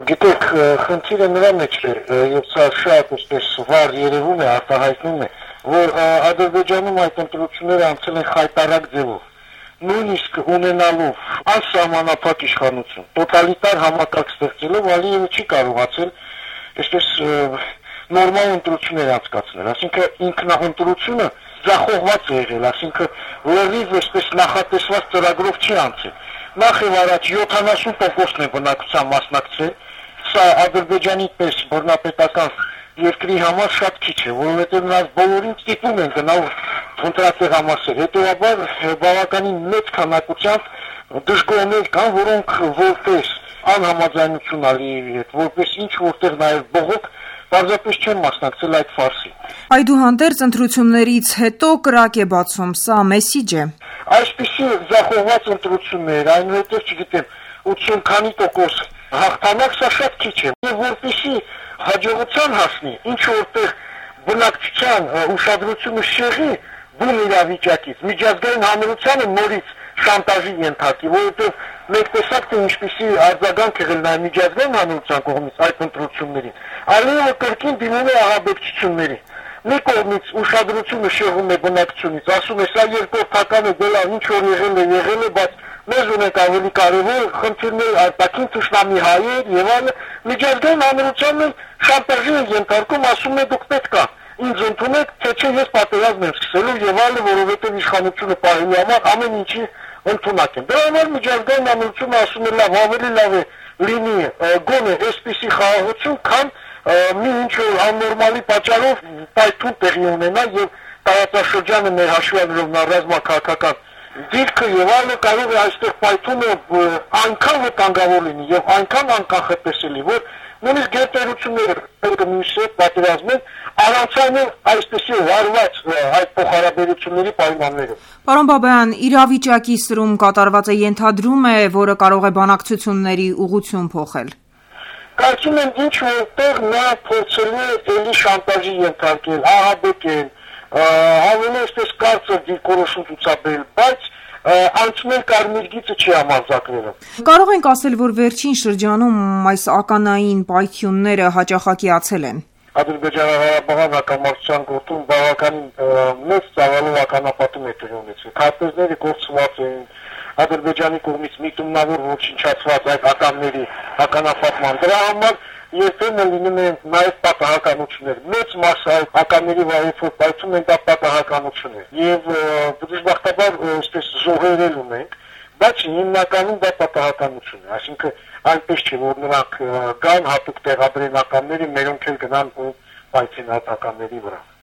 Գիտեք, խնդիրը նրա մեջ է, եւ սա շատ այսպես վառ երևում է, արտահայտվում է, որ Ադրբեջանում այդ ընտրությունները անցել են խայտարակ ձևով, նույնիսկ ունենալով անսահմանափակ իշխանություն, տոտալիտար համակարգ ստեղծելով, Ալիևը չի կարողացել այսպես նորմալ ընտրություններ անցկացնել, այսինքն ինքնաընտրությունը ձախողված է եղել, այսինքն լրիվ այսպես նախատեսված ծրագրով չի անցել։ Նախ եւ առաջ 70%-ն է բնակչության մասնակցել, սա Ադրբեջանի պես բռնապետական երկրի համար շատ քիչ է, որովհետեւ նրանց բոլորին ստիպում են գնալ ընտրատեղ համասեր։ Հետևաբար բավականին մեծ քանակությամբ դժգոհներ կան, որոնք որպես անհամաձայնություն Ալիևի հետ, որպես ինչ որտեղ նաեւ բողոք պարզապես չեն մասնակցել այդ ֆարսին։ Այդուհանդերձ ընտրություններից հետո կրակ է բացում, սա մեսիջ է։ Այսպիսի ձախողված ընտրություններ, այնուհետև չգիտեմ 80 քանի տոկոս հաղթանակ, սա շատ քիչ է։ Եվ որպեսզի հաջողության հասնի, ինչ որտեղ բնակչության ուշադրությունը շեղի բուն իրավիճակից, միջազգային հանրությանը նորից շանտաժի ենթարկի, որովհետև մենք տեսակ թե ինչպիսի արձագանք եղել նաև միջազգային հանրության կողմից այդ ընտրություններին։ Ալիևը կրկին դիմում է ահաբեկչությունների։ Մի կողմից ուշադրությունը շեղում է բնակչությունից, ասում է սա երկրորդական է, դե ինչ որ եղել է, բայց մեզ ունենք ավելի կարևոր խնդիրներ, արտաքին թշնամի հայեր եւ այլն, միջազգային հանրությանն շանտաժի են ենթարկում, ասում է դուք պետք է ինձ ընդունեք, թե չէ ես պատերազմ եմ սկսելու եւ այլն, որովհետեւ իշխանությունը պահելու համար ամեն ինչի ընդունակ են։ Դրա համար միջազգային հանրությունը ասում է լավ, ավելի լավ է լինի գոնե այսպիսի խաղաղություն, քան մի ինչ որ աննորմալի պատճառով պայթուն տեղի ունենա եւ տարածաշրջանը մեր հաշվառներով ռազմաքաղաքական դիրքը եւ այլը կարող է այստեղ պայթումը այնքան վտանգավոր լինի եւ այնքան անկանխատեսելի, որ նույնիսկ գերտերությունները մյուսը պատերազմեն առանցանը այսպեսի վարված այդ փոխհարաբերությունների պայմաններով։ Պարոն Բաբայան, իրավիճակի սրում կատարված է ենթադրում է, որը կարող է բանակցությունների ուղղություն փոխել։ Կարծում եմ ինչ որտեղ նա փորձելու է էլի շանտաժի ենթարկել, ահաբեկել, ավելի այսպես կարծր դիրքորոշում ցուցաբերել, բայց անցնել կարմիր գիծը չի համարձակվել։ Կարող ենք ասել, որ վերջին շրջանում այս ականային պայթյունները հաճախակիացել են։ Ադրբեջան-Ղարաբաղյան հակամարտության գործում բավականին մեծ ծավալով ականապատում է տեղի ունեցել։ Քարտեզները կորցված են, Ադրբեջանի կողմից միտումնավոր ոչնչացված այդ ականների ականապատման։ Դրա համար երբեմն լինում են նաև պատահականություններ։ Մեծ մասը այդ ականների վայրից որ պայթում են, դա պատահականություն է։ Եվ դժբախտաբար այսպես զոհերել ունենք, բայց հիմնականում դա պատահականություն է։ Այսինքն այնպես չէ, որ նրանք գան հատուկ տեղադրեն ականների, մերոնք էլ գնան ու պայթեն այդ ականների վրա։